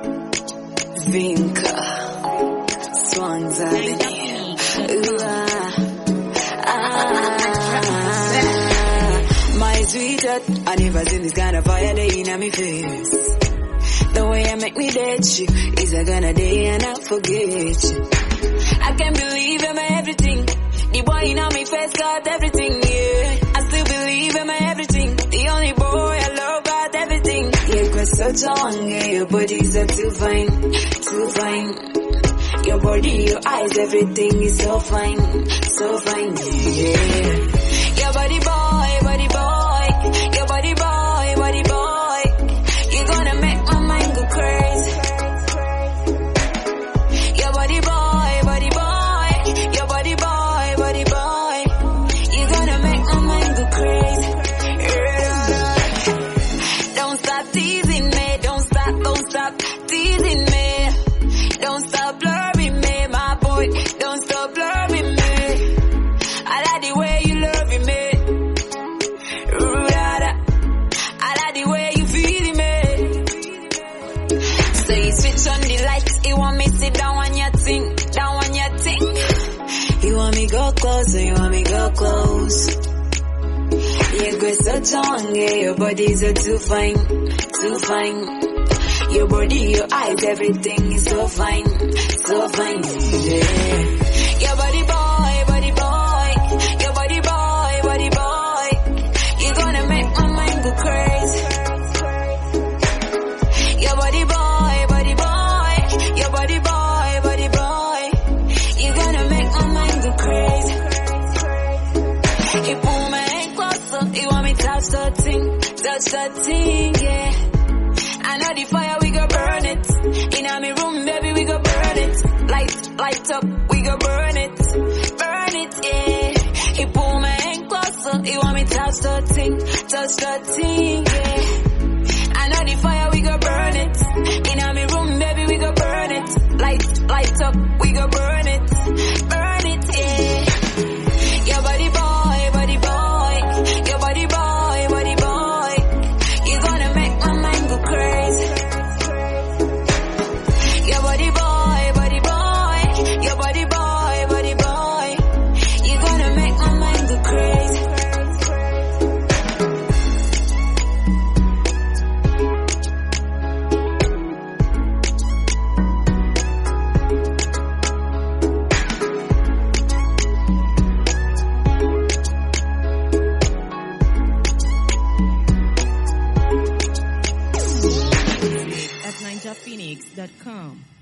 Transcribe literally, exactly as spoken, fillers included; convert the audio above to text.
Vinca, Swans Avenue. Ooh, ah, ah, my sweetheart, I never seen this kind of fire day in my face. The way I make me date you is a gonna day and I forget you. I can't believe I'm everything. The boy in my face got everything, yeah. I still believe I'm everything. The only boy I love got everything. Yeah, cause so long, yeah, your body's are too fine, too fine. Your body, your eyes, everything is so fine, so fine, yeah. Your body boy, body boy, your body boy, body boy. You're gonna make my mind go crazy. Your body boy, body boy, your body boy, body boy. You're gonna make my mind go crazy. Don't stop teasing me, don't stop, don't stop teasing me. Don't stop blurring me, my boy. Don't stop blurring me. I like the way you loving me. I like the way you feeling me. So you switch on the lights. You want me sit down on your thing, down on your thing. You want me go closer, you want me go close. Yeah, go so strong, yeah. Your bodies are too fine, too fine. Your body, your eyes, everything is so fine, so fine, yeah. Your body boy, body boy, your body boy, body boy. You're gonna make my mind go crazy. Your body boy, body boy, your body boy, body boy. You're gonna make my mind go crazy. You pull my hand closer, you want me to touch that thing, touch that thing, yeah. I know the fire, we go burn it. In my room, baby, we go burn it. Light, light up, we go burn it. Burn it, yeah. He pull my hand closer. He want me to touch that thing, touch that thing, yeah. I know the fire, we go burn it. In my room, baby, we go burn it. Light, light up, we go burn it. Burn it, yeah. Your body boy, body boy. Your body boy, body boy. You're gonna make my mind go crazy. Your body boy, body boy. Your body boy, body boy. You're gonna make my mind go crazy. at ninja phoenix dot com.